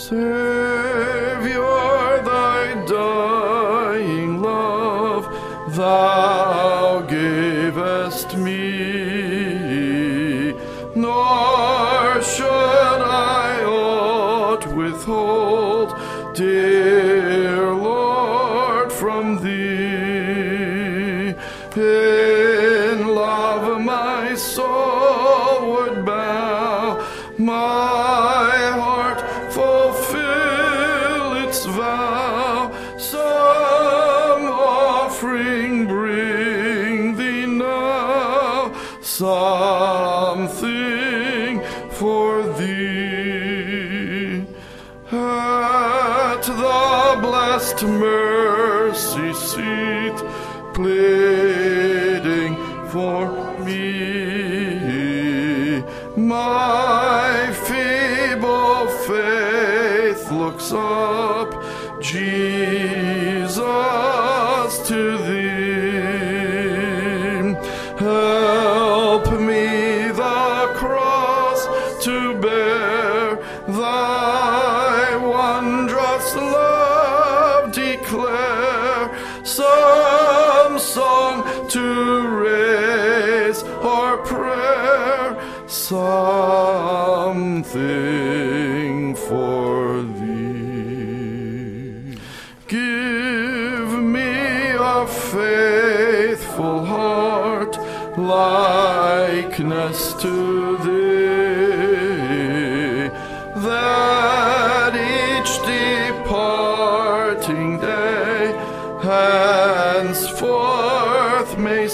Savior, thy dying love thou gavest me, nor should I aught withhold, dear Lord, from thee. In love my soul would bow, my heart fulfill its vow. Some offering bring thee now, something for thee. At the blessed mercy seat, pleading for me, my feeble faith looks up, Jesus, to thee. Help me the cross to bear, thy wondrous love declare, some song to raise or prayer, something for thee. Give me a faithful heart, likeness to thee, that each departing day henceforth may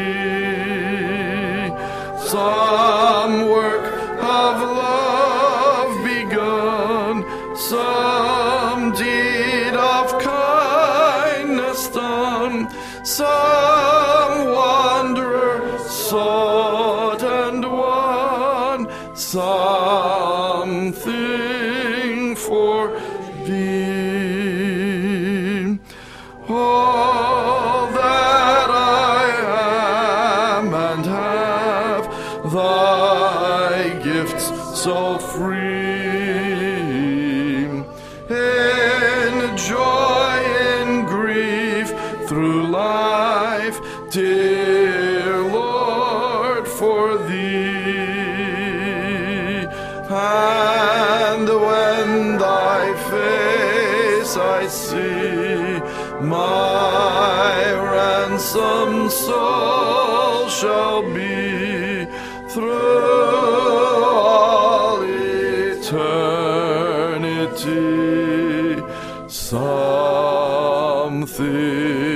see some work of love begun, some deed of kindness done, some wanderer sought and won, something for thee. All that I am and have, thy gifts so free, in joy, in grief, through life, dear Lord, for thee. And when thy face I see, my ransomed soul shall be through all eternity something